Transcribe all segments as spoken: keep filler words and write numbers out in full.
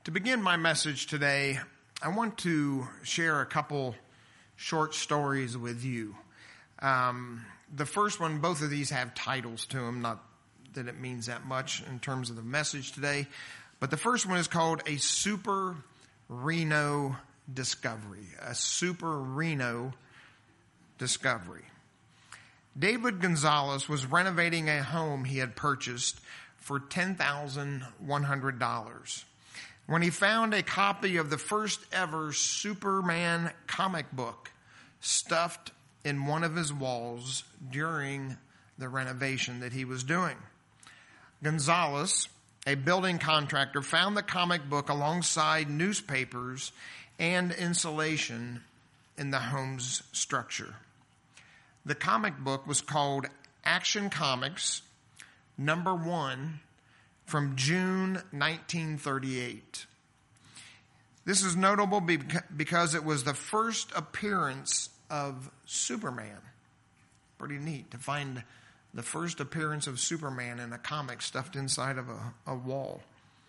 To begin my message today, I want to share a couple short stories with you. Um, the first one, both of these have titles to them, not that it means that much in terms of the message today, but the first one is called A Super Reno Discovery. A Super Reno Discovery. David Gonzalez was renovating a home he had purchased for ten thousand one hundred dollars. When he found a copy of the first ever Superman comic book stuffed in one of his walls during the renovation that he was doing. Gonzalez, a building contractor, found the comic book alongside newspapers and insulation in the home's structure. The comic book was called Action Comics number one from June nineteen thirty-eight. This is notable because it was the first appearance of Superman. Pretty neat to find the first appearance of Superman in a comic stuffed inside of a, a wall.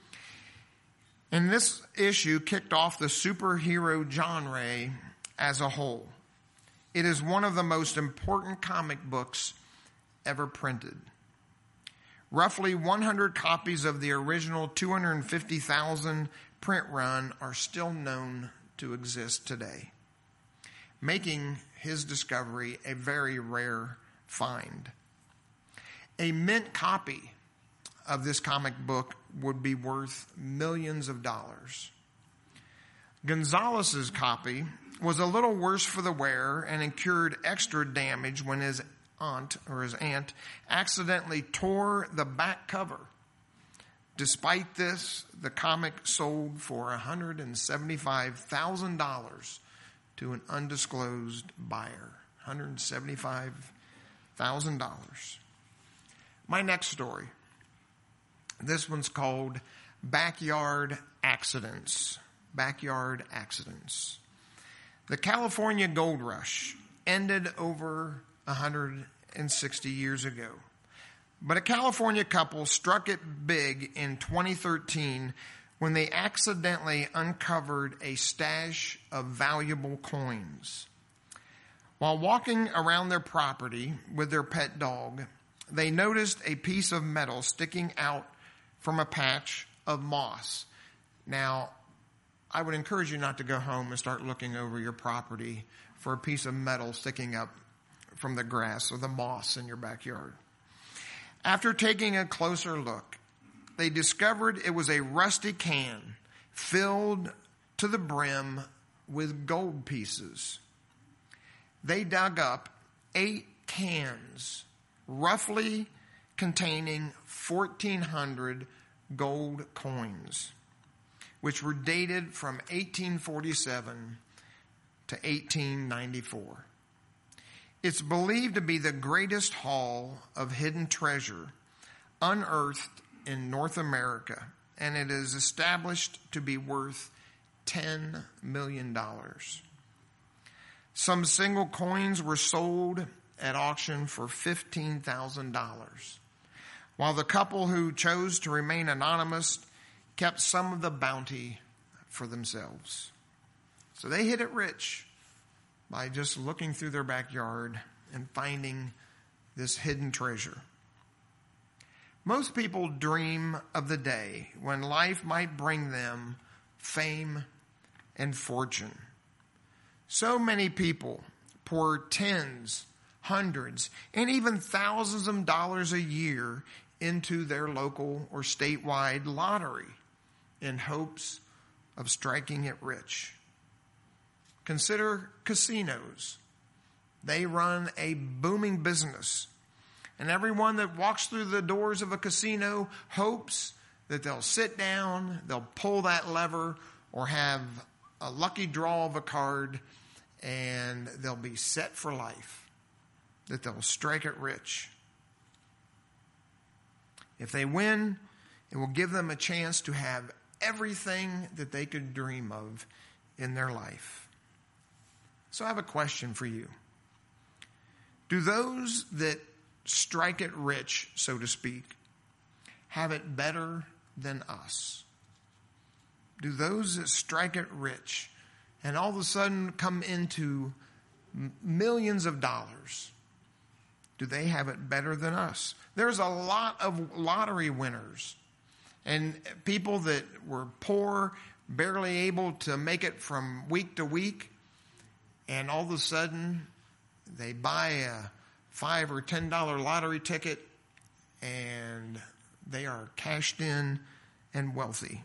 And this issue kicked off the superhero genre as a whole. It is one of the most important comic books ever printed. Roughly one hundred copies of the original two hundred fifty thousand print run are still known to exist today, making his discovery a very rare find. A mint copy of this comic book would be worth millions of dollars. Gonzalez's copy was a little worse for the wearer and incurred extra damage when his aunt or his aunt accidentally tore the back cover. Despite this, the comic sold for one hundred seventy-five thousand dollars to an undisclosed buyer. one hundred seventy-five thousand dollars. My next story. This one's called Backyard Accidents. Backyard Accidents. The California Gold Rush ended over one hundred sixty years ago. But a California couple struck it big in twenty thirteen when they accidentally uncovered a stash of valuable coins. While walking around their property with their pet dog, they noticed a piece of metal sticking out from a patch of moss. Now, I would encourage you not to go home and start looking over your property for a piece of metal sticking up from the grass or the moss in your backyard. After taking a closer look, they discovered it was a rusty can filled to the brim with gold pieces. They dug up eight cans, roughly containing fourteen hundred gold coins, which were dated from eighteen forty-seven to eighteen ninety-four. It's believed to be the greatest haul of hidden treasure unearthed in North America, and it is established to be worth ten million dollars. Some single coins were sold at auction for fifteen thousand dollars, while the couple who chose to remain anonymous kept some of the bounty for themselves. So they hit it rich by just looking through their backyard and finding this hidden treasure. Most people dream of the day when life might bring them fame and fortune. So many people pour tens, hundreds, and even thousands of dollars a year into their local or statewide lottery in hopes of striking it rich. Consider casinos. They run a booming business, and everyone that walks through the doors of a casino hopes that they'll sit down, they'll pull that lever, or have a lucky draw of a card, and they'll be set for life, that they'll strike it rich. If they win, it will give them a chance to have everything that they could dream of in their life. So I have a question for you. Do those that strike it rich, so to speak, have it better than us? do those that strike it rich and all of a sudden come into millions of dollars, do they have it better than us? There's a lot of lottery winners and people that were poor, barely able to make it from week to week, and all of a sudden they buy a five or ten dollar lottery ticket and they are cashed in and wealthy.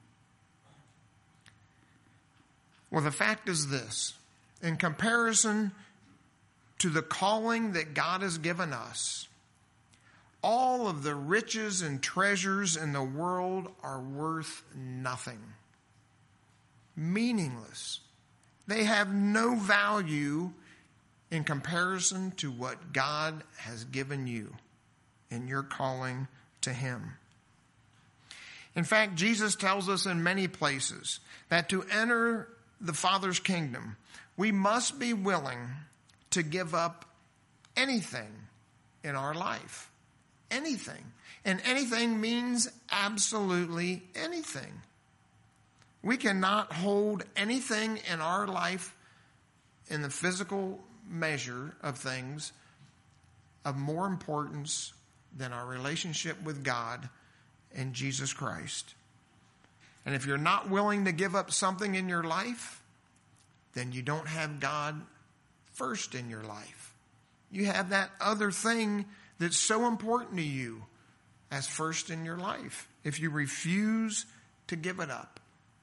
Well, the fact is this: in comparison to the calling that God has given us, all of the riches and treasures in the world are worth nothing, meaningless. They have no value in comparison to what God has given you in your calling to Him. In fact, Jesus tells us in many places that to enter the Father's kingdom, we must be willing to give up anything in our life. Anything. And anything means absolutely anything. We cannot hold anything in our life in the physical measure of things of more importance than our relationship with God and Jesus Christ. And if you're not willing to give up something in your life, then you don't have God first in your life. You have that other thing that's so important to you as first in your life if you refuse to give it up.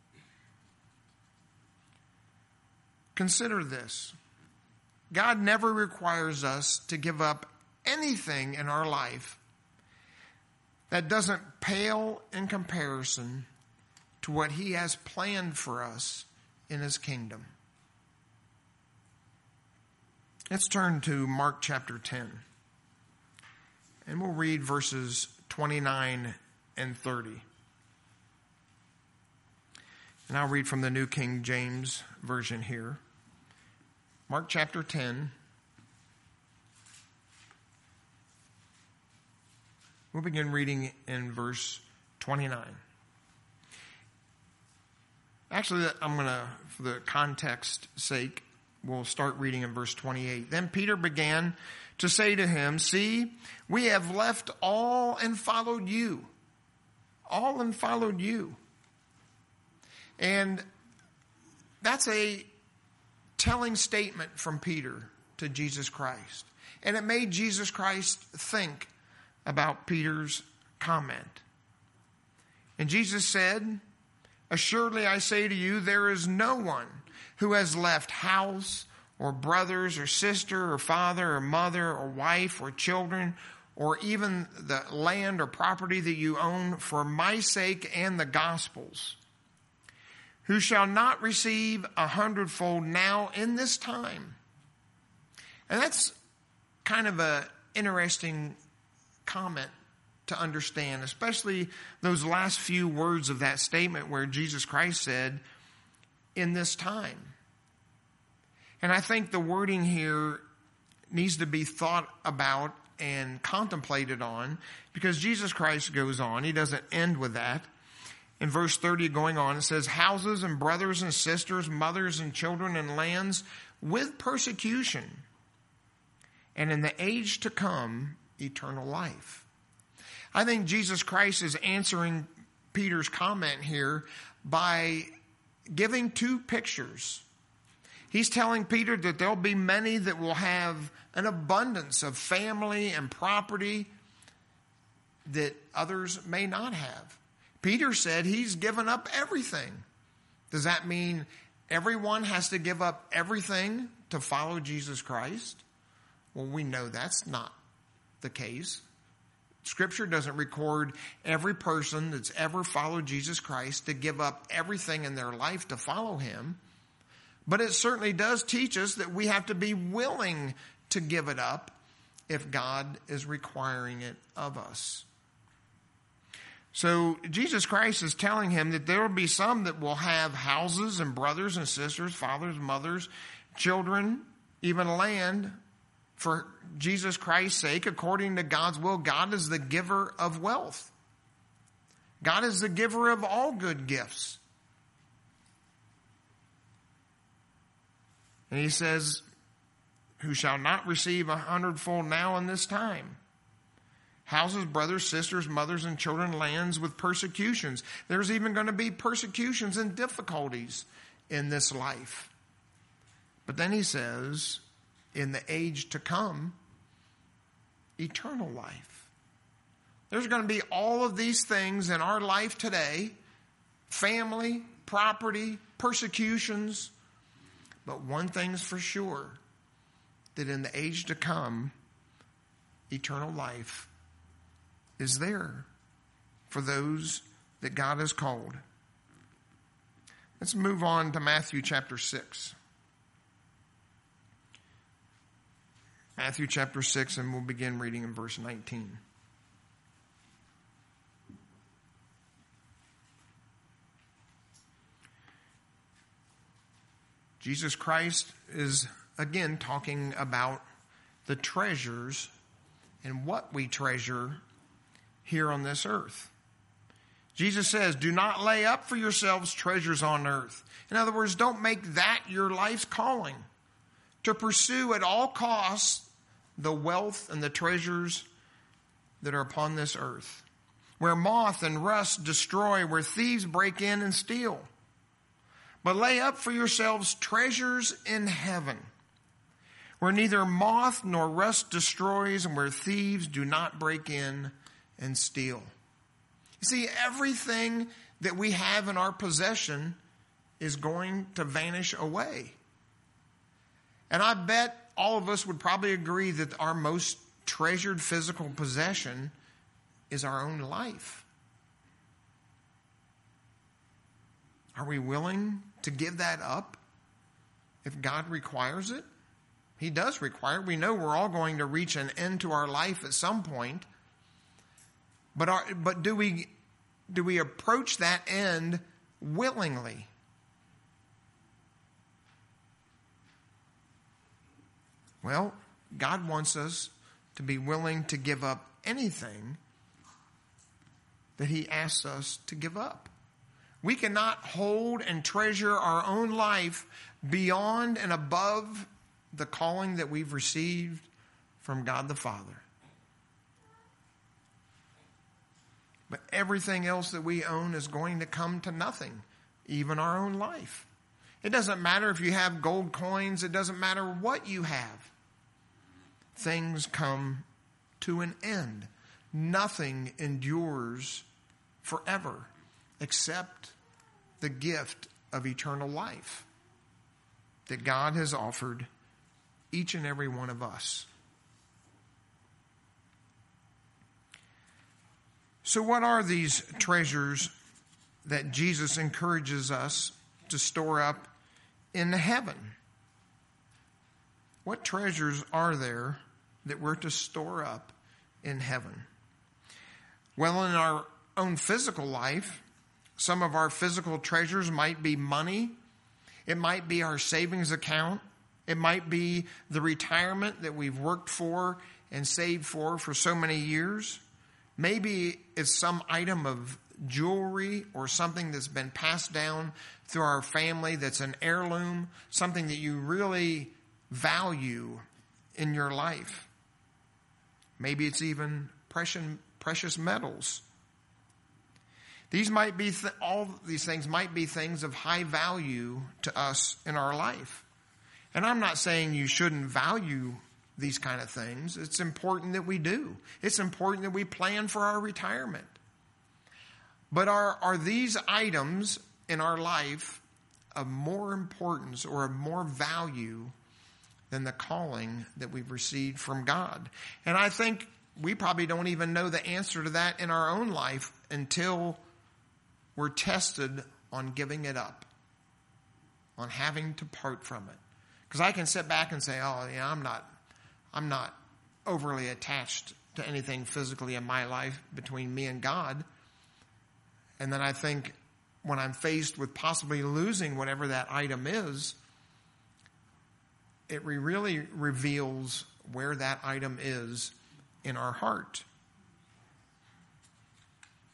Consider this. God never requires us to give up anything in our life that doesn't pale in comparison to what He has planned for us in His kingdom. Let's turn to Mark chapter ten. And we'll read verses twenty-nine and thirty. And I'll read from the New King James Version here. Mark chapter ten. We'll begin reading in verse twenty-nine. Actually, I'm going to, for the context sake, we'll start reading in verse twenty-eight. Then Peter began to say to him, "See, we have left all and followed you." All and followed you. And that's a telling statement from Peter to Jesus Christ. And it made Jesus Christ think about Peter's comment. And Jesus said, "Assuredly I say to you, there is no one who has left house or brothers or sister or father or mother or wife or children or even the land or property that you own for my sake and the gospel's, who shall not receive a hundredfold now in this time." And that's kind of an interesting comment to understand, especially those last few words of that statement where Jesus Christ said, "in this time." And I think the wording here needs to be thought about and contemplated on, because Jesus Christ goes on. He doesn't end with that. In verse thirty going on, it says, "Houses and brothers and sisters, mothers and children and lands with persecution, and in the age to come, eternal life." I think Jesus Christ is answering Peter's comment here by giving two pictures. He's telling Peter that there'll be many that will have an abundance of family and property that others may not have. Peter said he's given up everything. Does that mean everyone has to give up everything to follow Jesus Christ? Well, we know that's not the case. Scripture doesn't record every person that's ever followed Jesus Christ to give up everything in their life to follow Him. But it certainly does teach us that we have to be willing to give it up if God is requiring it of us. So Jesus Christ is telling him that there will be some that will have houses and brothers and sisters, fathers, mothers, children, even land for Jesus Christ's sake, according to God's will. God is the giver of wealth. God is the giver of all good gifts. And he says, who shall not receive a hundredfold now in this time. Houses, brothers, sisters, mothers, and children, lands with persecutions. There's even going to be persecutions and difficulties in this life. But then he says, in the age to come, eternal life. There's going to be all of these things in our life today. Family, property, persecutions. But one thing's for sure, that in the age to come, eternal life is there for those that God has called. Let's move on to Matthew chapter six. Matthew chapter six, and we'll begin reading in verse nineteen. Jesus Christ is again talking about the treasures and what we treasure here on this earth. Jesus says, do not lay up for yourselves treasures on earth. In other words, don't make that your life's calling. To pursue at all costs the wealth and the treasures that are upon this earth, where moth and rust destroy, where thieves break in and steal. But lay up for yourselves treasures in heaven, where neither moth nor rust destroys, and where thieves do not break in and steal. You see, everything that we have in our possession is going to vanish away. And I bet all of us would probably agree that our most treasured physical possession is our own life. Are we willing to give that up if God requires it? He does require it. We know we're all going to reach an end to our life at some point. But are, but do we do we approach that end willingly? Well, God wants us to be willing to give up anything that He asks us to give up. We cannot hold and treasure our own life beyond and above the calling that we've received from God the Father. But everything else that we own is going to come to nothing, even our own life. It doesn't matter if you have gold coins. It doesn't matter what you have. Things come to an end. Nothing endures forever except the gift of eternal life that God has offered each and every one of us. So what are these treasures that Jesus encourages us to store up in heaven? What treasures are there that we're to store up in heaven? Well, in our own physical life, some of our physical treasures might be money. It might be our savings account. It might be the retirement that we've worked for and saved for for so many years. Maybe it's some item of jewelry or something that's been passed down through our family that's an heirloom, something that you really value in your life. Maybe it's even precious, precious metals. These might be, th- all these things might be things of high value to us in our life. And I'm not saying you shouldn't value these kind of things. It's important that we do. It's important that we plan for our retirement. But are, are these items in our life of more importance or of more value than the calling that we've received from God? And I think we probably don't even know the answer to that in our own life until we're tested on giving it up, on having to part from it. Because I can sit back and say, oh, yeah, I'm not, I'm not overly attached to anything physically in my life between me and God. And then I think when I'm faced with possibly losing whatever that item is, it really reveals where that item is in our heart.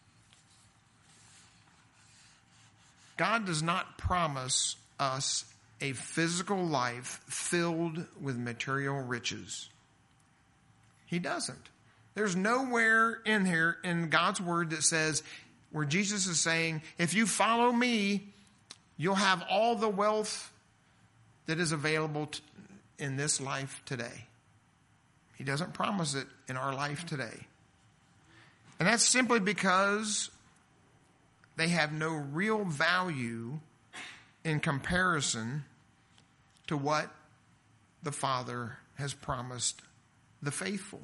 God does not promise us a physical life filled with material riches. He doesn't. There's nowhere in here in God's word that says, where Jesus is saying, if you follow me, you'll have all the wealth that is available to, in this life today. He doesn't promise it in our life today. And that's simply because they have no real value in comparison to what the Father has promised the faithful.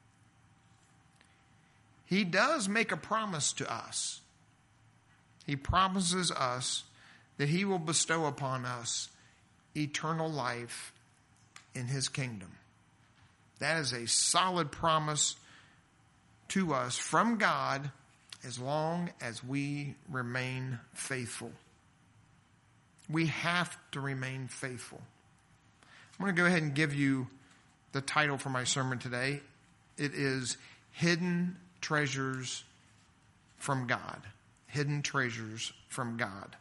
He does make a promise to us. He promises us that he will bestow upon us eternal life in his kingdom. That is a solid promise to us from God as long as we remain faithful. We have to remain faithful. I'm going to go ahead and give you the title for my sermon today. It is Hidden Treasures from God. Hidden Treasures from God.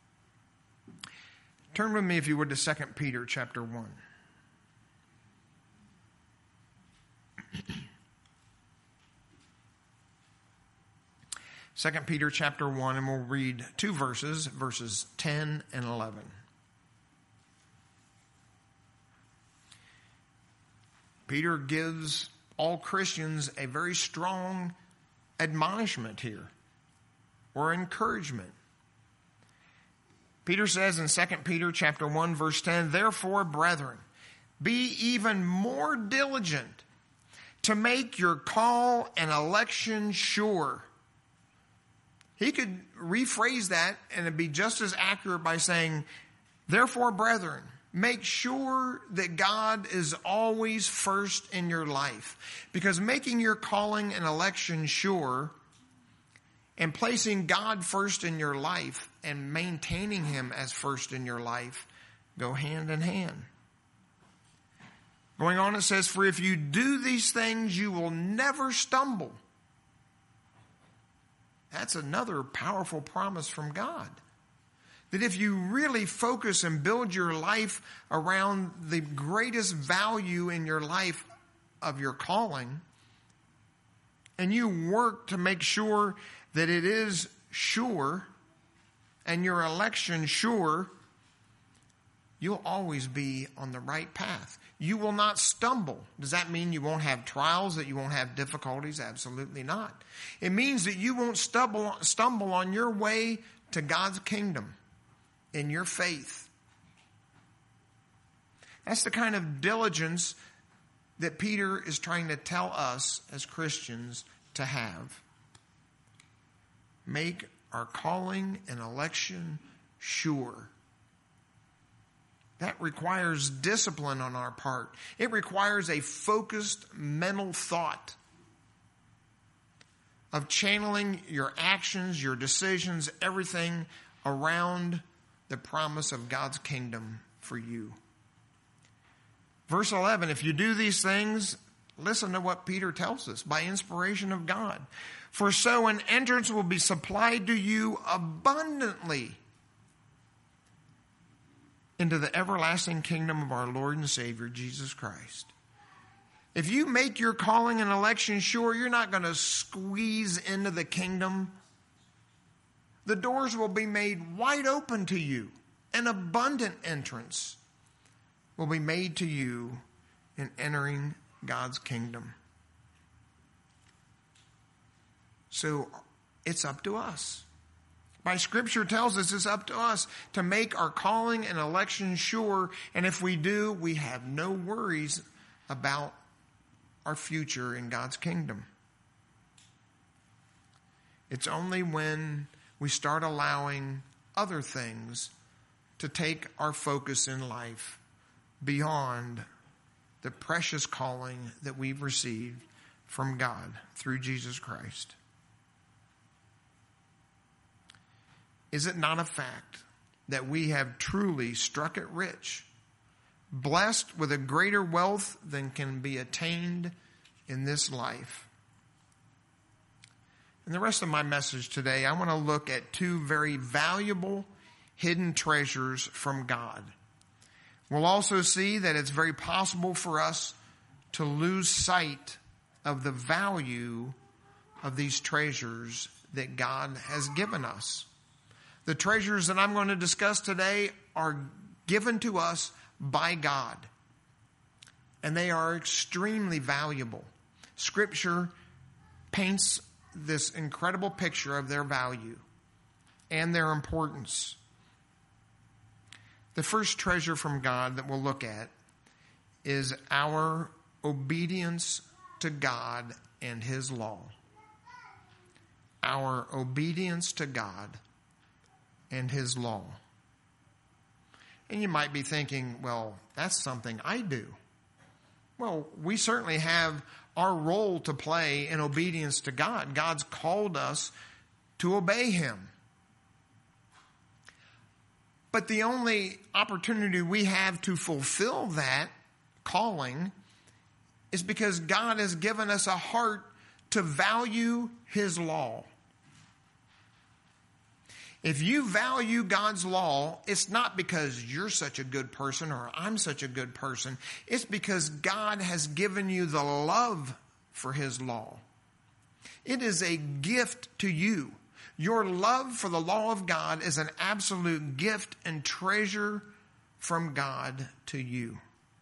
Turn with me, if you would, to Second Peter chapter one. Second Peter chapter one, and we'll read two verses, verses ten and eleven. Peter gives all Christians a very strong admonishment here, or encouragement. Peter says in Second Peter chapter one, verse ten, therefore, brethren, be even more diligent to make your call and election sure. He could rephrase that and it'd be just as accurate by saying, therefore, brethren, make sure that God is always first in your life. Because making your calling and election sure and placing God first in your life and maintaining him as first in your life go hand in hand. Going on, it says, for if you do these things, you will never stumble. That's another powerful promise from God. That if you really focus and build your life around the greatest value in your life of your calling, and you work to make sure that it is sure and your election sure, you'll always be on the right path. You will not stumble. Does that mean you won't have trials, that you won't have difficulties? Absolutely not. It means that you won't stumble, stumble on your way to God's kingdom in your faith. That's the kind of diligence that Peter is trying to tell us as Christians to have. Make our calling and election sure. That requires discipline on our part. It requires a focused mental thought of channeling your actions, your decisions, everything around the promise of God's kingdom for you. Verse eleven, if you do these things, listen to what Peter tells us by inspiration of God. For so an entrance will be supplied to you abundantly into the everlasting kingdom of our Lord and Savior, Jesus Christ. If you make your calling and election sure, you're not going to squeeze into the kingdom. The doors will be made wide open to you. An abundant entrance will be made to you in entering God's kingdom. So it's up to us. By Scripture tells us it's up to us to make our calling and election sure. And if we do, we have no worries about our future in God's kingdom. It's only when we start allowing other things to take our focus in life beyond the precious calling that we've received from God through Jesus Christ. Is it not a fact that we have truly struck it rich, blessed with a greater wealth than can be attained in this life? In the rest of my message today, I want to look at two very valuable hidden treasures from God We'll also see that it's very possible for us to lose sight of the value of these treasures that God has given us. The treasures that I'm going to discuss today are given to us by God, and they are extremely valuable. Scripture paints this incredible picture of their value and their importance. The first treasure from God that we'll look at is our obedience to God and His law. Our obedience to God and His law. And you might be thinking, well, that's something I do. Well, we certainly have our role to play in obedience to God. God's called us to obey Him. But the only opportunity we have to fulfill that calling is because God has given us a heart to value His law. If you value God's law, it's not because you're such a good person or I'm such a good person. It's because God has given you the love for His law. It is a gift to you. Your love for the law of God is an absolute gift and treasure from God to you.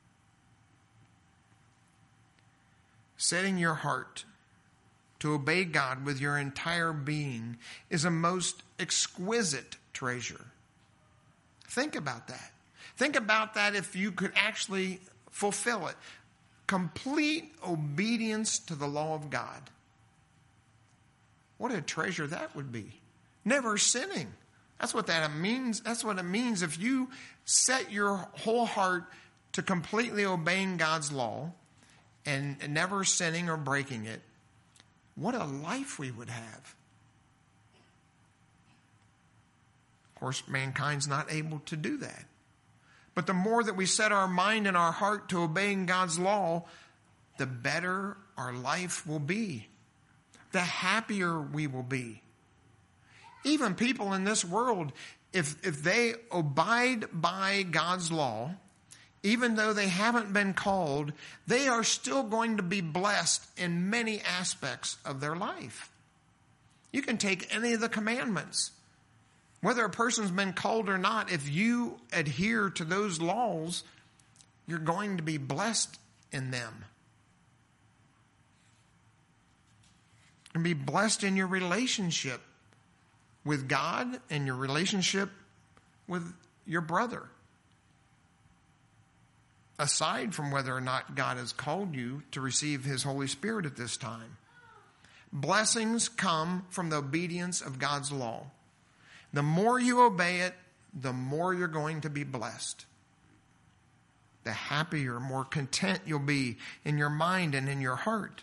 Setting your heart to obey God with your entire being is a most exquisite treasure. Think about that. Think about that if you could actually fulfill it. Complete obedience to the law of God. What a treasure that would be. Never sinning. That's what that means. That's what it means if you set your whole heart to completely obeying God's law and never sinning or breaking it. What a life we would have. Of course, mankind's not able to do that. But the more that we set our mind and our heart to obeying God's law, the better our life will be. The happier we will be. Even people in this world, if, if they abide by God's law, even though they haven't been called, they are still going to be blessed in many aspects of their life. You can take any of the commandments. Whether a person's been called or not, if you adhere to those laws, you're going to be blessed in them. And be blessed in your relationship with God and your relationship with your brother. Aside from whether or not God has called you to receive His Holy Spirit at this time. Blessings come from the obedience of God's law. The more you obey it, the more you're going to be blessed. The happier, more content you'll be in your mind and in your heart.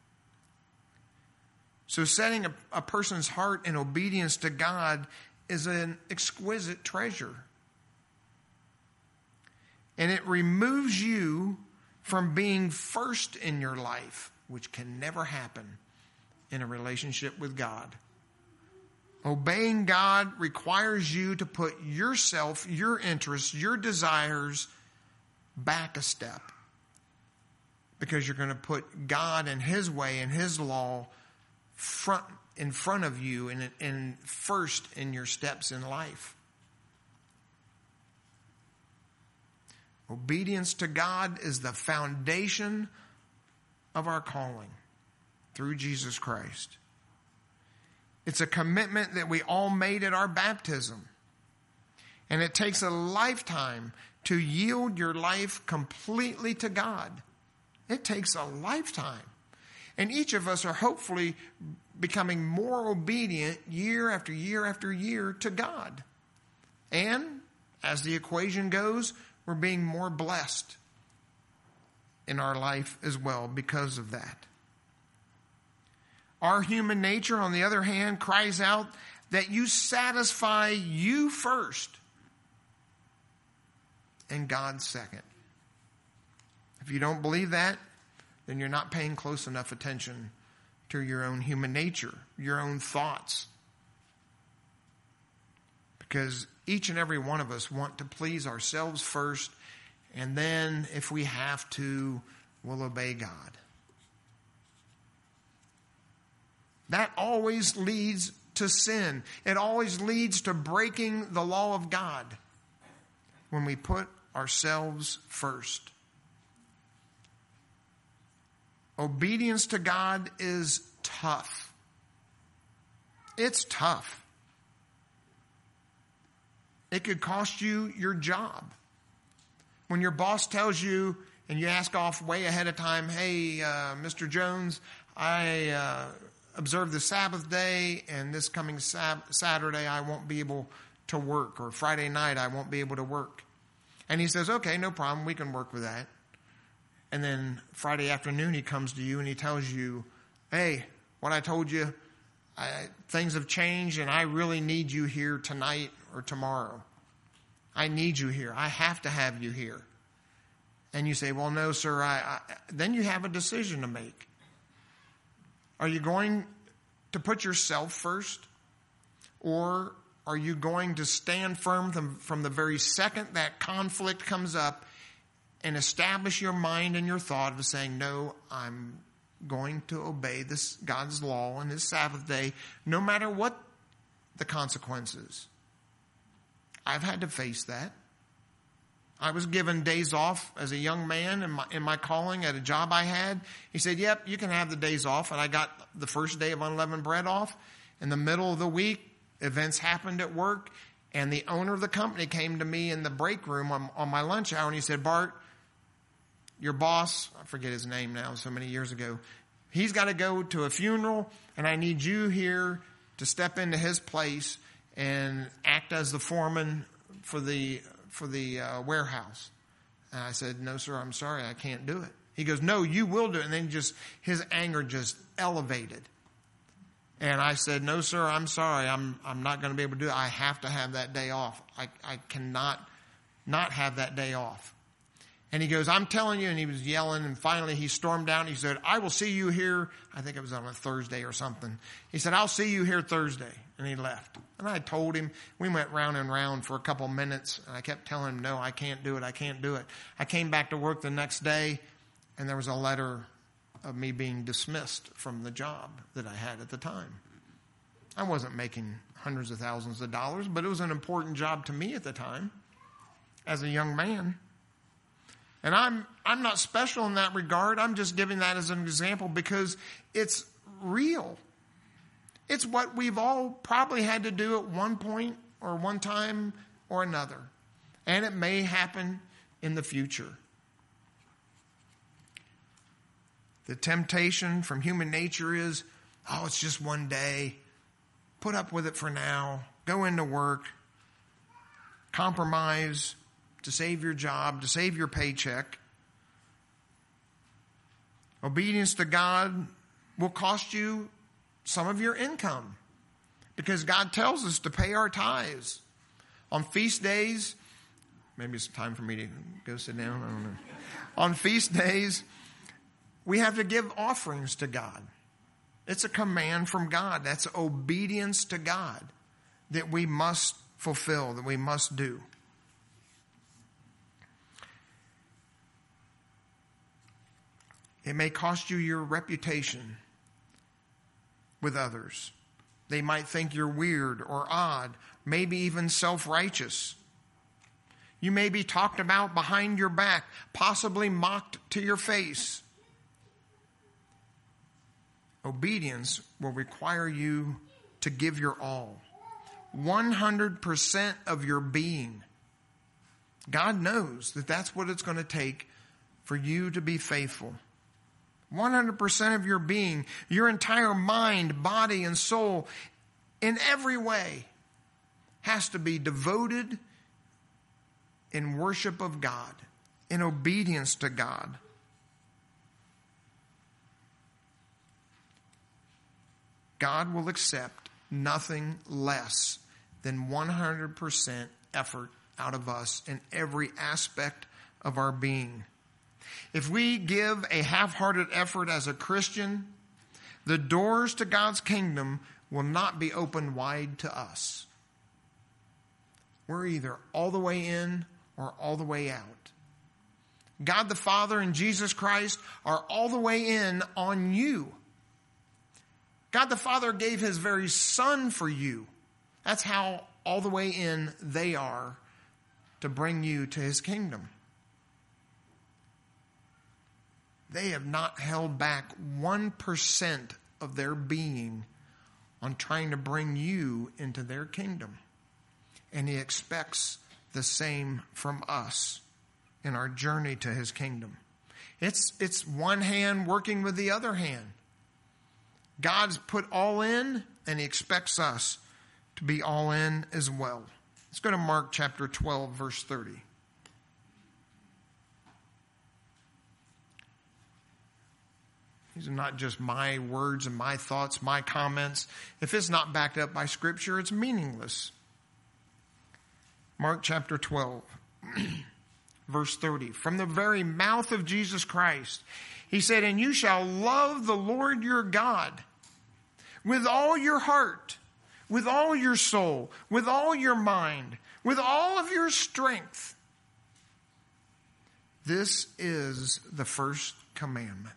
So setting a, a person's heart in obedience to God is an exquisite treasure. And it removes you from being first in your life, which can never happen in a relationship with God. Obeying God requires you to put yourself, your interests, your desires back a step. Because you're going to put God and His way and His law front in front of you and, and first in your steps in life. Obedience to God is the foundation of our calling through Jesus Christ. It's a commitment that we all made at our baptism. And it takes a lifetime to yield your life completely to God. It takes a lifetime. And each of us are hopefully becoming more obedient year after year after year to God. And as the equation goes, we're being more blessed in our life as well because of that. Our human nature, on the other hand, cries out that you satisfy you first and God second. If you don't believe that, then you're not paying close enough attention to your own human nature, your own thoughts. Because each and every one of us want to please ourselves first And then, if we have to, we'll obey God. That always leads to sin. It always leads to breaking the law of God when we put ourselves first. Obedience to God is tough. It's tough. It could cost you your job. When your boss tells you, and you ask off way ahead of time, hey, uh, Mister Jones, I uh, observe the Sabbath day, and this coming sab- Saturday I won't be able to work, or Friday night I won't be able to work. And he says, okay, no problem, we can work with that. And then Friday afternoon he comes to you and he tells you, hey, what I told you, I, things have changed and I really need you here tonight or tomorrow. I need you here. I have to have you here. And you say, well, no, sir. I, I, then you have a decision to make. Are you going to put yourself first? Or are you going to stand firm from, from the very second that conflict comes up and establish your mind and your thought of saying, no, I'm going to obey this God's law and his Sabbath day, no matter what the consequences. I've had to face that. I was given days off as a young man in my, in my calling at a job I had. He said, yep, you can have the days off. And I got the first day of unleavened bread off. In the middle of the week, events happened at work. And the owner of the company came to me in the break room on, on my lunch hour. And he said, Bart, your boss, I forget his name now, so many years ago, he's got to go to a funeral. And I need you here to step into his place and act as the foreman for the for the uh, warehouse. And I said, no, sir, I'm sorry, I can't do it. He goes, no, you will do it. And then just his anger just elevated. And I said, no, sir, I'm sorry, I'm I'm not going to be able to do it. I have to have that day off. I, I cannot not have that day off. And he goes, I'm telling you, and he was yelling, and finally he stormed out. And he said, I will see you here. I think it was on a Thursday or something. He said, I'll see you here Thursday. And he left. And I told him, we went round and round for a couple minutes, and I kept telling him, no, I can't do it, I can't do it. I came back to work the next day, and there was a letter of me being dismissed from the job that I had at the time. I wasn't making hundreds of thousands of dollars, but it was an important job to me at the time as a young man. And I'm I'm not special in that regard. I'm just giving that as an example because it's real. It's what we've all probably had to do at one point or one time or another. And it may happen in the future. The temptation from human nature is, oh, it's just one day. Put up with it for now. Go into work. Compromise to save your job, to save your paycheck. Obedience to God will cost you some of your income because God tells us to pay our tithes. On feast days, maybe it's time for me to go sit down, I don't know. On feast days, we have to give offerings to God. It's a command from God. That's obedience to God that we must fulfill, that we must do. It may cost you your reputation with others. They might think you're weird or odd, maybe even self-righteous. You may be talked about behind your back, possibly mocked to your face. Obedience will require you to give your all. one hundred percent of your being. God knows that that's what it's going to take for you to be faithful. one hundred percent of your being, your entire mind, body, and soul, in every way, has to be devoted in worship of God, in obedience to God. God will accept nothing less than one hundred percent effort out of us in every aspect of our being. If we give a half-hearted effort as a Christian, the doors to God's kingdom will not be opened wide to us. We're either all the way in or all the way out. God the Father and Jesus Christ are all the way in on you. God the Father gave his very Son for you. That's how all the way in they are to bring you to his kingdom. They have not held back one percent of their being on trying to bring you into their kingdom. And he expects the same from us in our journey to his kingdom. It's, it's one hand working with the other hand. God's put all in, and he expects us to be all in as well. Let's go to Mark chapter twelve, verse thirty. These are not just my words and my thoughts, my comments. If it's not backed up by Scripture, it's meaningless. Mark chapter twelve, verse thirty. From the very mouth of Jesus Christ, he said, "And you shall love the Lord your God with all your heart, with all your soul, with all your mind, with all of your strength. This is the first commandment."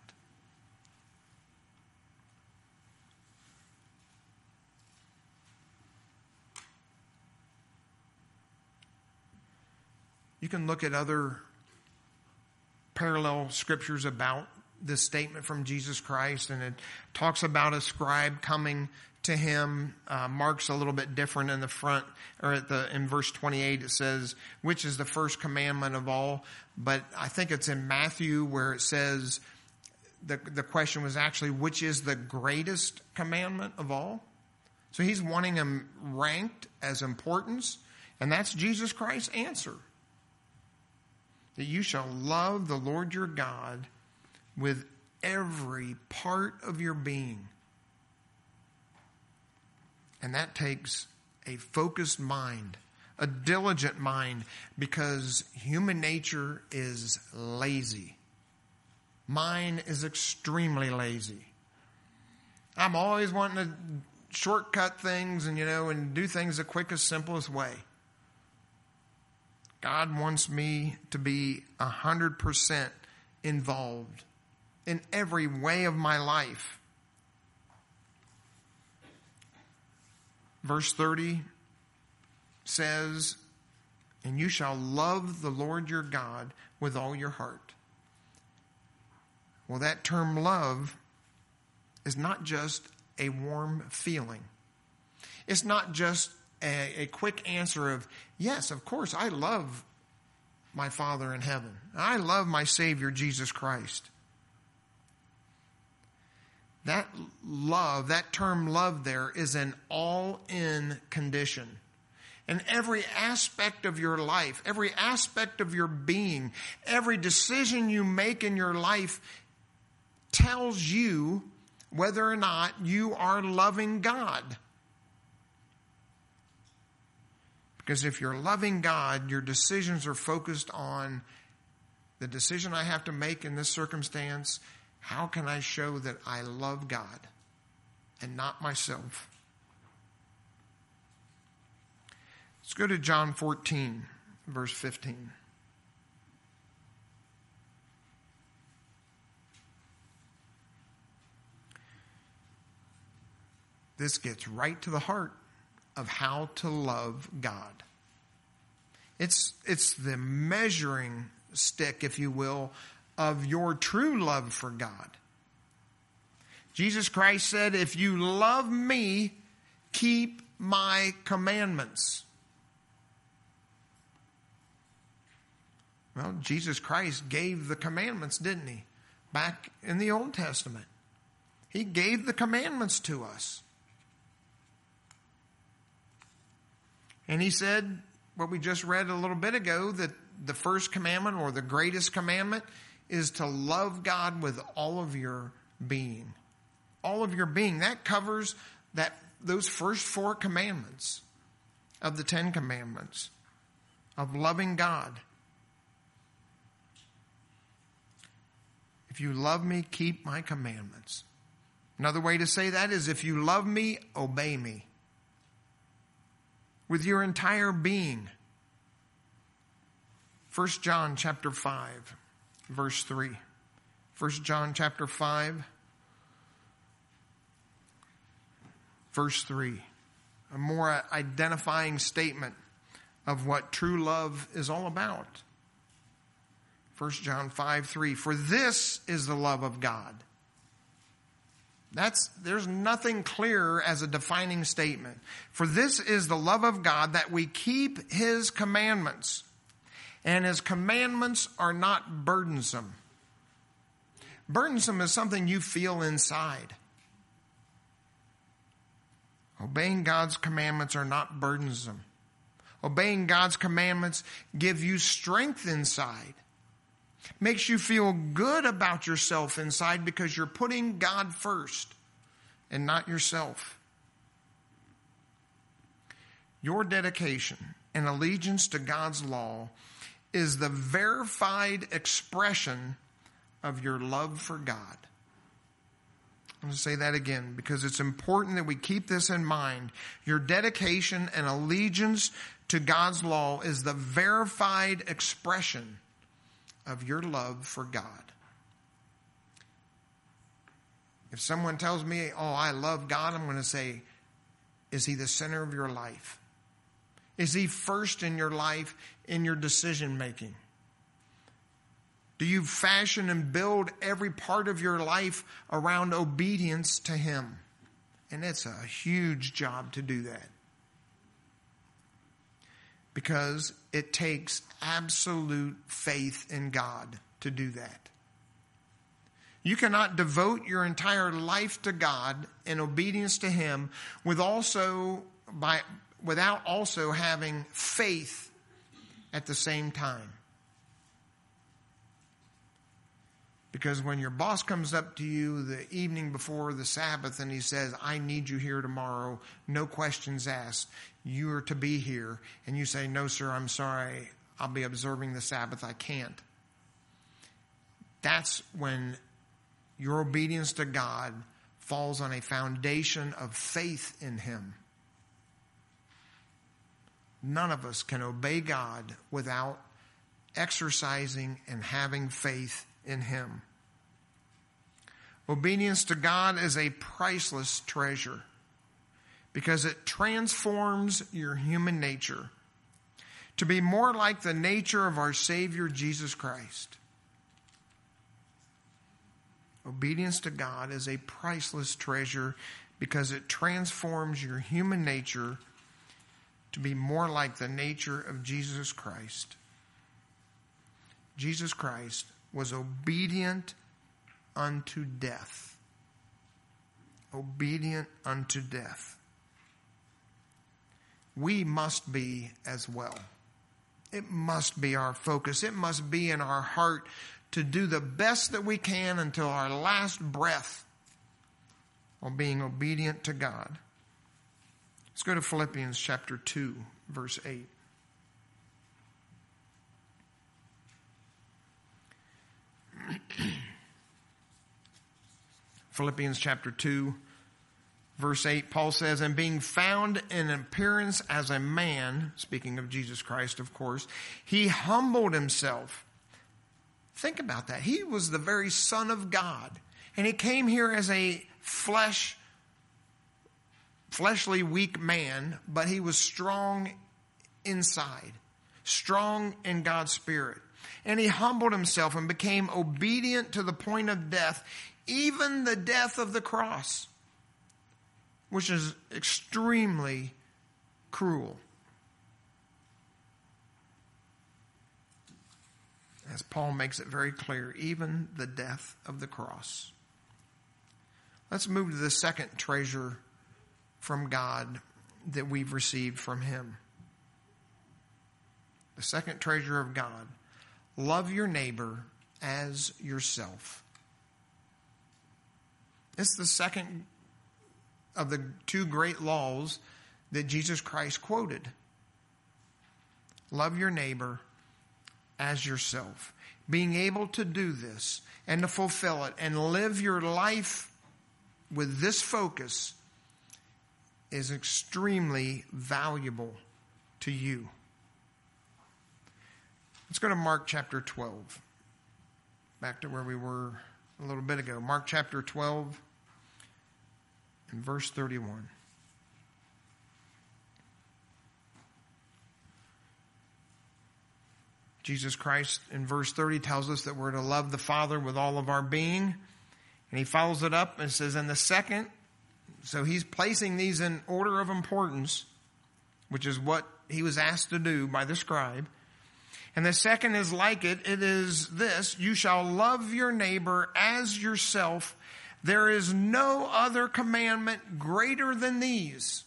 You can look at other parallel scriptures about this statement from Jesus Christ, and it talks about a scribe coming to him. Uh, Mark's a little bit different in the front, or at the in verse twenty-eight it says, "Which is the first commandment of all?" But I think it's in Matthew where it says the the question was actually, which is the greatest commandment of all? So he's wanting them ranked as importance, and that's Jesus Christ's answer. That you shall love the Lord your God with every part of your being. And that takes a focused mind, a diligent mind, because human nature is lazy. Mine is extremely lazy. I'm always wanting to shortcut things and, you know, and do things the quickest, simplest way. God wants me to be one hundred percent involved in every way of my life. Verse thirty says, "And you shall love the Lord your God with all your heart." Well, that term love is not just a warm feeling. It's not just A, a quick answer of, yes, of course, I love my Father in heaven. I love my Savior, Jesus Christ. That love, that term love there is an all-in condition. And every aspect of your life, every aspect of your being, every decision you make in your life tells you whether or not you are loving God. Because if you're loving God, your decisions are focused on the decision I have to make in this circumstance. How can I show that I love God and not myself? Let's go to John fourteen, verse fifteen. This gets right to the heart of how to love God. It's, it's the measuring stick, if you will, of your true love for God. Jesus Christ said, "If you love me, keep my commandments." Well, Jesus Christ gave the commandments, didn't he? Back in the Old Testament. He gave the commandments to us. And he said, what we just read a little bit ago, that the first commandment or the greatest commandment is to love God with all of your being. All of your being. That covers that those first four commandments of the Ten Commandments of loving God. If you love me, keep my commandments. Another way to say that is, if you love me, obey me. With your entire being. First John chapter five, verse three. First John chapter five, verse three. A more identifying statement of what true love is all about. First John five, three. For this is the love of God. That's, there's nothing clearer as a defining statement. For this is the love of God, that we keep his commandments. And his commandments are not burdensome. Burdensome is something you feel inside. Obeying God's commandments are not burdensome. Obeying God's commandments give you strength inside. Makes you feel good about yourself inside because you're putting God first and not yourself. Your dedication and allegiance to God's law is the verified expression of your love for God. I'm going to say that again because it's important that we keep this in mind. Your dedication and allegiance to God's law is the verified expression of your love for God. If someone tells me, oh, I love God, I'm going to say, is he the center of your life? Is he first in your life, in your decision making? Do you fashion and build every part of your life around obedience to him? And it's a huge job to do that. Because it takes absolute faith in God to do that. You cannot devote your entire life to God in obedience to him with also by without also having faith at the same time. Because when your boss comes up to you the evening before the Sabbath and he says, I need you here tomorrow, no questions asked, you are to be here, and you say, no, sir, I'm sorry, I'll be observing the Sabbath, I can't. That's when your obedience to God falls on a foundation of faith in him. None of us can obey God without exercising and having faith in him. Obedience to God is a priceless treasure because it transforms your human nature to be more like the nature of our Savior Jesus Christ. Obedience to God is a priceless treasure because it transforms your human nature to be more like the nature of Jesus Christ. Jesus Christ was obedient unto death. Obedient unto death. We must be as well. It must be our focus. It must be in our heart to do the best that we can until our last breath while being obedient to God. Let's go to Philippians chapter two, verse eight. Philippians chapter two, verse eight, Paul says, and being found in appearance as a man, speaking of Jesus Christ, of course, he humbled himself. Think about that. He was the very Son of God. And he came here as a flesh, fleshly, weak man, but he was strong inside, strong in God's Spirit. And he humbled himself and became obedient to the point of death, even the death of the cross, which is extremely cruel. As Paul makes it very clear, even the death of the cross. Let's move to the second treasure from God that we've received from him. The second treasure of God. Love your neighbor as yourself. It's the second of the two great laws that Jesus Christ quoted. Love your neighbor as yourself. Being able to do this and to fulfill it and live your life with this focus is extremely valuable to you. Let's go to Mark chapter twelve. back to where we were a little bit ago. Mark chapter twelve and verse thirty-one. Jesus Christ in verse thirty tells us that we're to love the Father with all of our being. And he follows it up and says, and the second, so he's placing these in order of importance, which is what he was asked to do by the scribe. And the second is like it. It is this: you shall love your neighbor as yourself. There is no other commandment greater than these.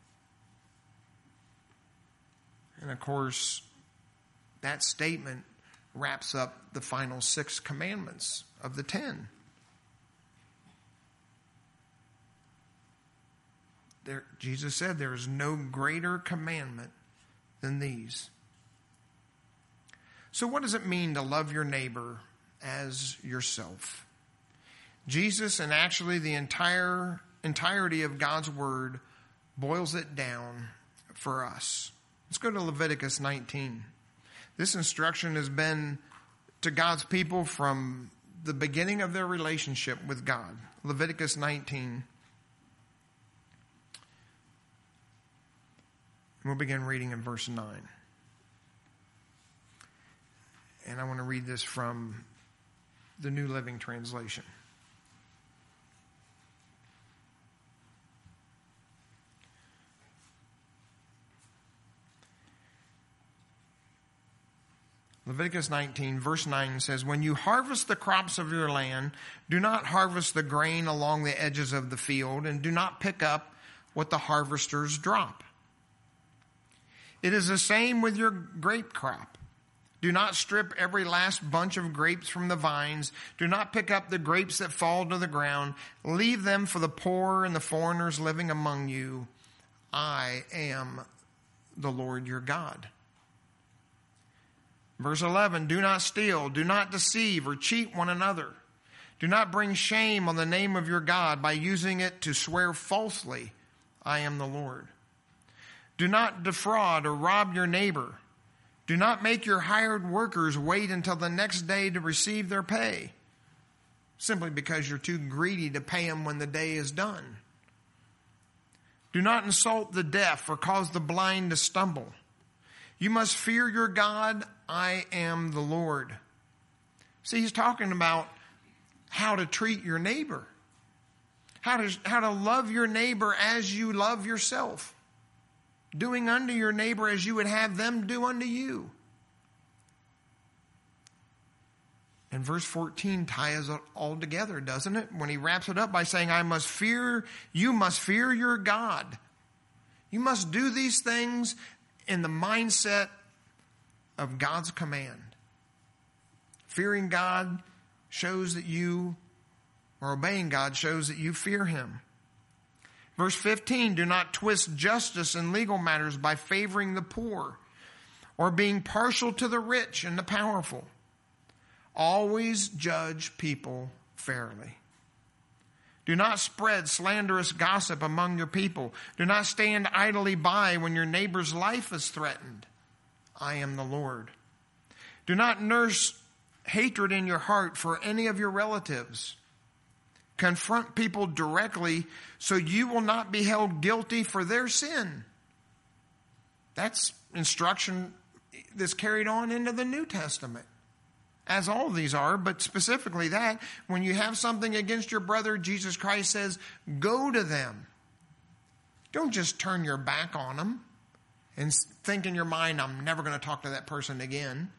And of course, that statement wraps up the final six commandments of the ten. There, Jesus said there is no greater commandment than these. So what does it mean to love your neighbor as yourself? Jesus, and actually the entire entirety of God's word, boils it down for us. Let's go to Leviticus nineteen. This instruction has been to God's people from the beginning of their relationship with God. Leviticus nineteen. We'll begin reading in verse nine. And I want to read this from the New Living Translation. Leviticus nineteen, verse nine says, when you harvest the crops of your land, do not harvest the grain along the edges of the field, and do not pick up what the harvesters drop. It is the same with your grape crop. Do not strip every last bunch of grapes from the vines. Do not pick up the grapes that fall to the ground. Leave them for the poor and the foreigners living among you. I am the Lord your God. Verse eleven, do not steal, do not deceive or cheat one another. Do not bring shame on the name of your God by using it to swear falsely. I am the Lord. Do not defraud or rob your neighbor. Do not make your hired workers wait until the next day to receive their pay, simply because you're too greedy to pay them when the day is done. Do not insult the deaf or cause the blind to stumble. You must fear your God. I am the Lord. See, he's talking about how to treat your neighbor, how to, how to love your neighbor as you love yourself. Doing unto your neighbor as you would have them do unto you. And verse fourteen ties it all together, doesn't it? When he wraps it up by saying, I must fear, you must fear your God. You must do these things in the mindset of God's command. Fearing God shows that you, or obeying God shows that you fear him. Verse fifteen, do not twist justice in legal matters by favoring the poor or being partial to the rich and the powerful. Always judge people fairly. Do not spread slanderous gossip among your people. Do not stand idly by when your neighbor's life is threatened. I am the Lord. Do not nurse hatred in your heart for any of your relatives. Confront people directly so you will not be held guilty for their sin. That's instruction that's carried on into the New Testament, as all of these are, but specifically that when you have something against your brother, Jesus Christ says, go to them. Don't just turn your back on them and think in your mind, I'm never going to talk to that person again.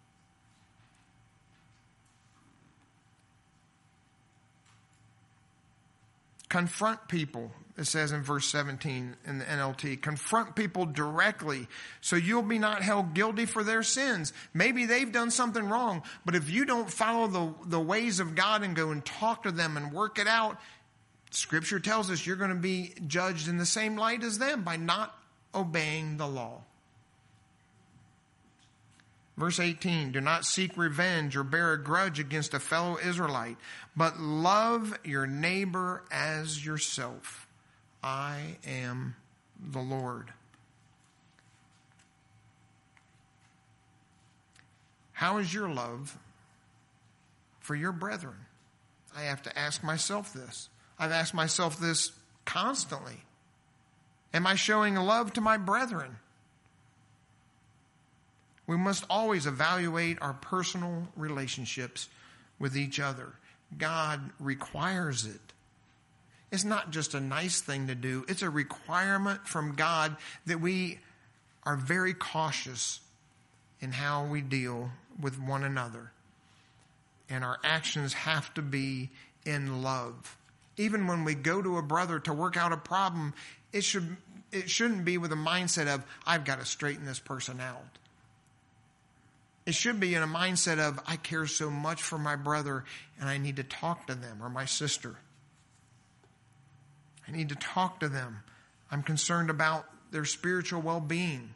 Confront people, it says in verse seventeen in the N L T. Confront people directly so you'll be not held guilty for their sins. Maybe they've done something wrong, but if you don't follow the, the ways of God and go and talk to them and work it out, Scripture tells us you're going to be judged in the same light as them by not obeying the law. Verse eighteen, do not seek revenge or bear a grudge against a fellow Israelite, but love your neighbor as yourself. I am the Lord. How is your love for your brethren? I have to ask myself this. I've asked myself this constantly. Am I showing love to my brethren? We must always evaluate our personal relationships with each other. God requires it. It's not just a nice thing to do. It's a requirement from God that we are very cautious in how we deal with one another. And our actions have to be in love. Even when we go to a brother to work out a problem, it should, it shouldn't be with a mindset of, I've got to straighten this person out. It should be in a mindset of, I care so much for my brother and I need to talk to them, or my sister. I need to talk to them. I'm concerned about their spiritual well-being.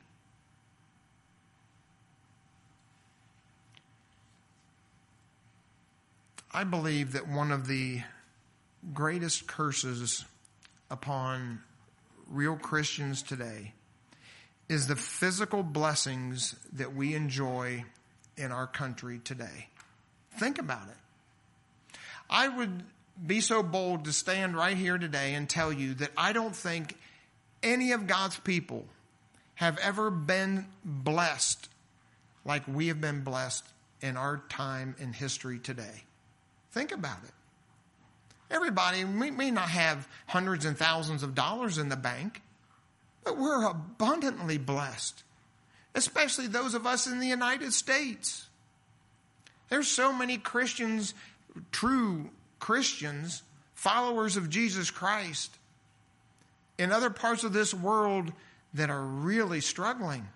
I believe that one of the greatest curses upon real Christians today is the physical blessings that we enjoy in our country today. Think about it. I would be so bold to stand right here today and tell you that I don't think any of God's people have ever been blessed like we have been blessed in our time in history today. Think about it. Everybody, we may not have hundreds and thousands of dollars in the bank, but we're abundantly blessed, especially those of us in the United States. There's so many Christians, true Christians, followers of Jesus Christ, in other parts of this world that are really struggling.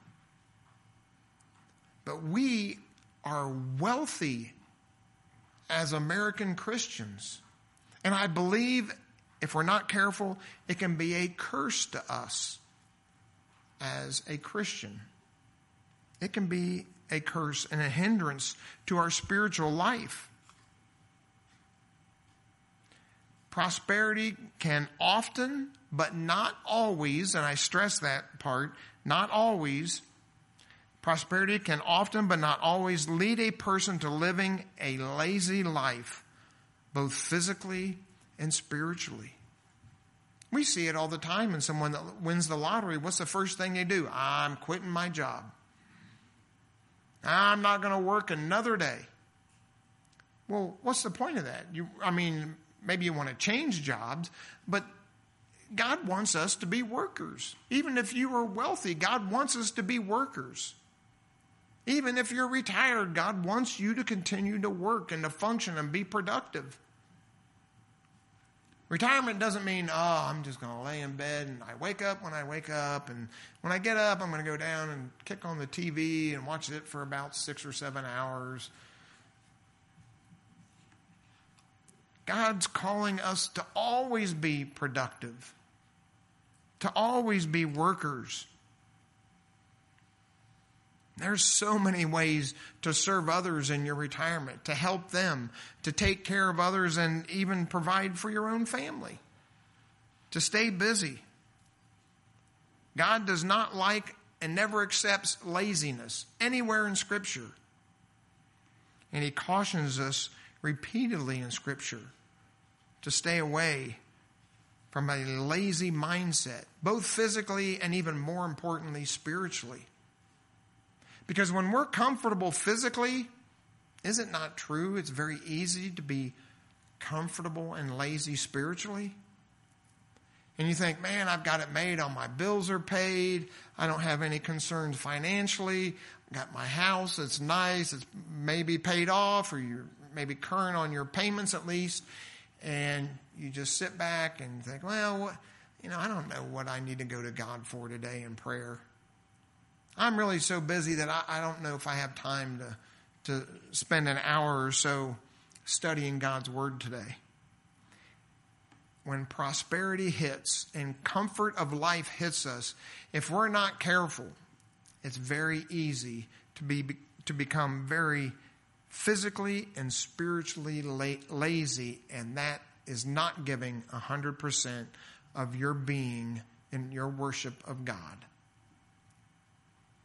But we are wealthy as American Christians. And I believe if we're not careful, it can be a curse to us as a Christian. It can be a curse and a hindrance to our spiritual life. Prosperity can often, but not always, and I stress that part, not always, prosperity can often, but not always, lead a person to living a lazy life, both physically and spiritually. We see it all the time in someone that wins the lottery. What's the first thing they do? I'm quitting my job. I'm not going to work another day. Well, what's the point of that? You, I mean, maybe you want to change jobs, but God wants us to be workers. Even if you are wealthy, God wants us to be workers. Even if you're retired, God wants you to continue to work and to function and be productive. Retirement doesn't mean, oh, I'm just going to lay in bed and I wake up when I wake up. And when I get up, I'm going to go down and kick on the T V and watch it for about six or seven hours. God's calling us to always be productive, to always be workers. There's so many ways to serve others in your retirement, to help them, to take care of others, and even provide for your own family, to stay busy. God does not like and never accepts laziness anywhere in Scripture. And He cautions us repeatedly in Scripture to stay away from a lazy mindset, both physically and even more importantly, spiritually. Because when we're comfortable physically, is it not true? It's very easy to be comfortable and lazy spiritually. And you think, man, I've got it made. All my bills are paid. I don't have any concerns financially. I've got my house. It's nice. It's maybe paid off, or you're maybe current on your payments at least. And you just sit back and think, well, what, you know, I don't know what I need to go to God for today in prayer. I'm really so busy that I, I don't know if I have time to, to spend an hour or so studying God's Word today. When prosperity hits and comfort of life hits us, if we're not careful, it's very easy to be to become very physically and spiritually la- lazy, and that is not giving one hundred percent of your being in your worship of God.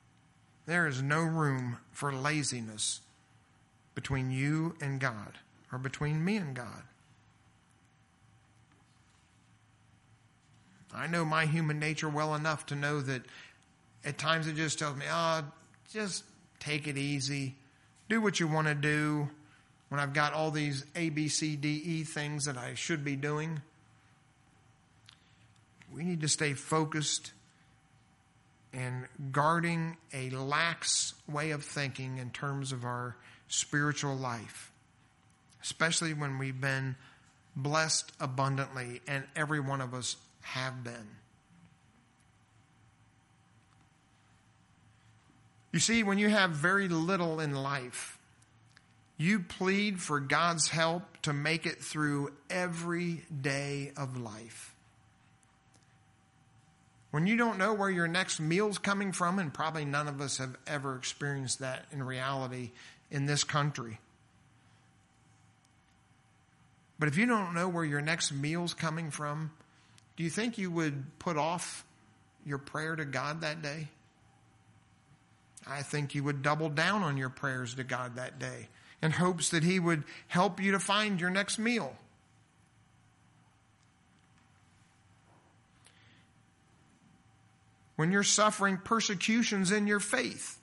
There is no room for laziness between you and God, or between me and God. I know my human nature well enough to know that at times it just tells me, oh, just take it easy. Do what you want to do when I've got all these A, B, C, D, E things that I should be doing. We need to stay focused and guarding a lax way of thinking in terms of our spiritual life, especially when we've been blessed abundantly, and every one of us have been. You see, when you have very little in life, you plead for God's help to make it through every day of life. When you don't know where your next meal's coming from, and probably none of us have ever experienced that in reality in this country. But if you don't know where your next meal's coming from, do you think you would put off your prayer to God that day? I think you would double down on your prayers to God that day in hopes that He would help you to find your next meal. When you're suffering persecutions in your faith,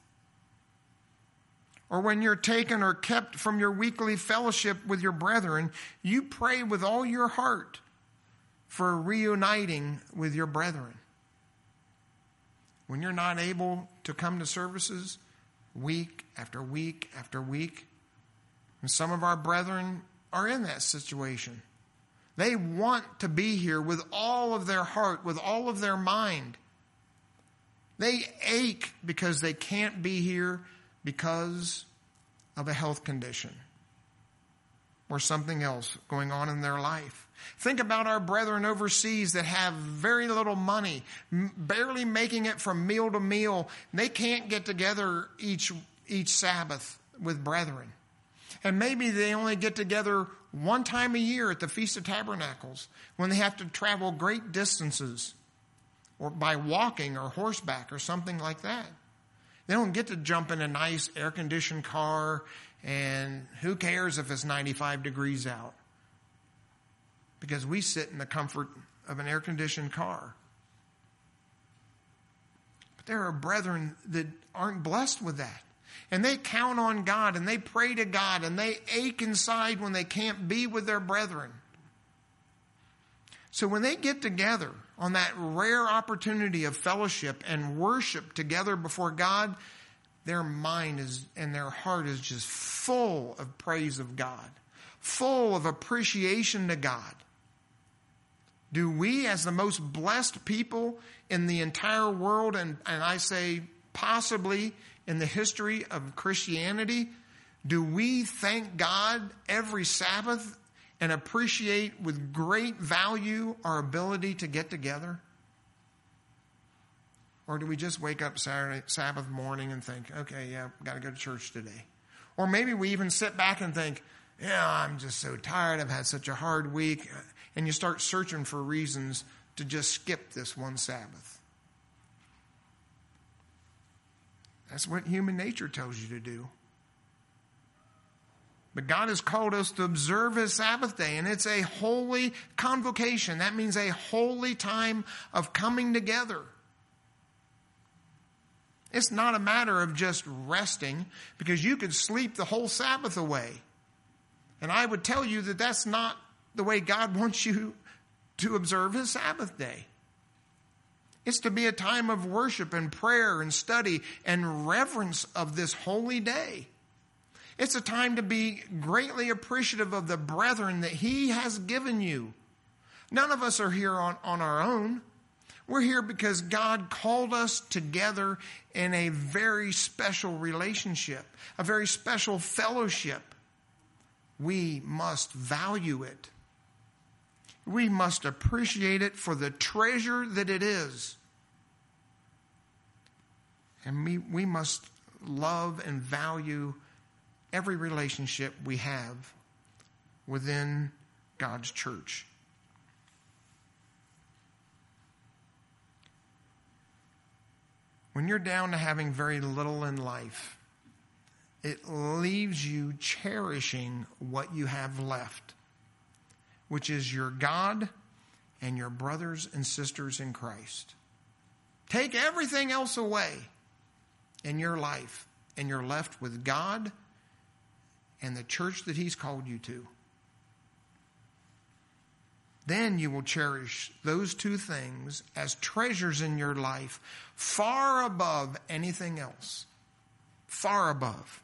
or when you're taken or kept from your weekly fellowship with your brethren, you pray with all your heart for reuniting with your brethren. When you're not able to come to services week after week after week, and some of our brethren are in that situation. They want to be here with all of their heart, with all of their mind. They ache because they can't be here because of a health condition or something else going on in their life. Think about our brethren overseas that have very little money, barely making it from meal to meal. They can't get together each, each Sabbath with brethren. And maybe they only get together one time a year at the Feast of Tabernacles when they have to travel great distances or by walking or horseback or something like that. They don't get to jump in a nice air-conditioned car, and who cares if it's ninety-five degrees out? Because we sit in the comfort of an air-conditioned car. But there are brethren that aren't blessed with that. And they count on God, and they pray to God, and they ache inside when they can't be with their brethren. So when they get together on that rare opportunity of fellowship and worship together before God, their mind is and their heart is just full of praise of God, full of appreciation to God. Do we, as the most blessed people in the entire world, and, and I say possibly in the history of Christianity, do we thank God every Sabbath and appreciate with great value our ability to get together? Or do we just wake up Saturday, Sabbath morning and think, okay, yeah, got to go to church today? Or maybe we even sit back and think, yeah, I'm just so tired. I've had such a hard week. And you start searching for reasons to just skip this one Sabbath. That's what human nature tells you to do. But God has called us to observe His Sabbath day, and it's a holy convocation. That means a holy time of coming together. It's not a matter of just resting, because you could sleep the whole Sabbath away. And I would tell you that that's not the way God wants you to observe His Sabbath day. It's to be a time of worship and prayer and study and reverence of this holy day. It's a time to be greatly appreciative of the brethren that He has given you. None of us are here on, on our own. We're here because God called us together in a very special relationship, a very special fellowship. We must value it. We must appreciate it for the treasure that it is. And we, we must love and value every relationship we have within God's church. When you're down to having very little in life, it leaves you cherishing what you have left, which is your God and your brothers and sisters in Christ. Take everything else away in your life, and you're left with God and the church that He's called you to. Then you will cherish those two things as treasures in your life, far above anything else. Far above.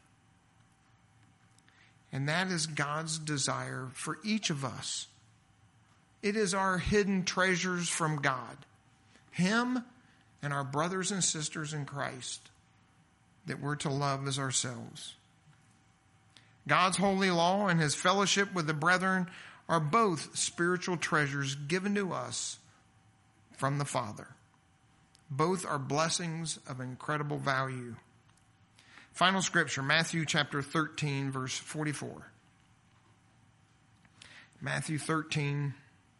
And that is God's desire for each of us. It is our hidden treasures from God, Him and our brothers and sisters in Christ, that we're to love as ourselves. God's holy law and His fellowship with the brethren are both spiritual treasures given to us from the Father. Both are blessings of incredible value. Final scripture, Matthew chapter thirteen, verse forty-four. Matthew thirteen,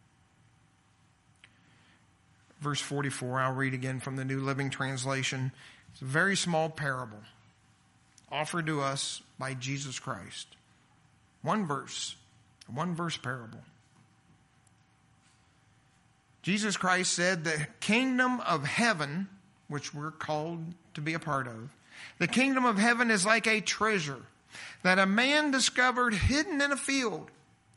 verse forty-four. I'll read again from the New Living Translation. It's a very small parable offered to us by Jesus Christ. One verse, a one verse parable. Jesus Christ said, the kingdom of heaven, which we're called to be a part of, the kingdom of heaven is like a treasure that a man discovered hidden in a field.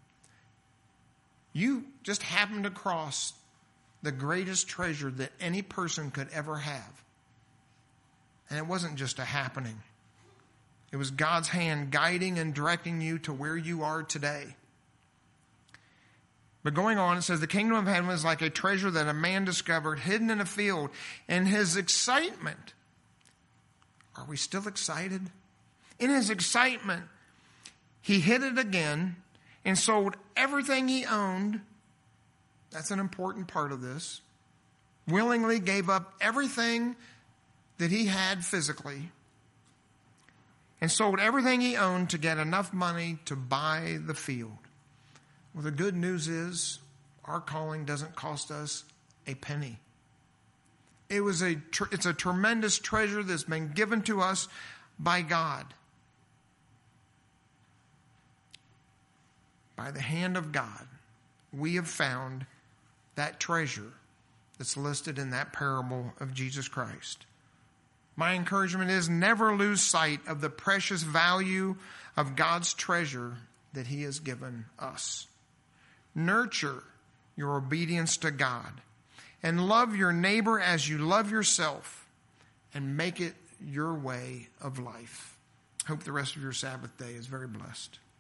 You just happened across the greatest treasure that any person could ever have. And it wasn't just a happening. It was God's hand guiding and directing you to where you are today. But going on, it says, the kingdom of heaven is like a treasure that a man discovered hidden in a field. In his excitement, are we still excited? In his excitement, he hid it again and sold everything he owned. That's an important part of this. Willingly gave up everything that he had physically and sold everything he owned to get enough money to buy the field. Well, the good news is our calling doesn't cost us a penny. It was a, it's a tremendous treasure that's been given to us by God. By the hand of God, we have found that treasure that's listed in that parable of Jesus Christ. My encouragement is never lose sight of the precious value of God's treasure that He has given us. Nurture your obedience to God and love your neighbor as you love yourself and make it your way of life. Hope the rest of your Sabbath day is very blessed.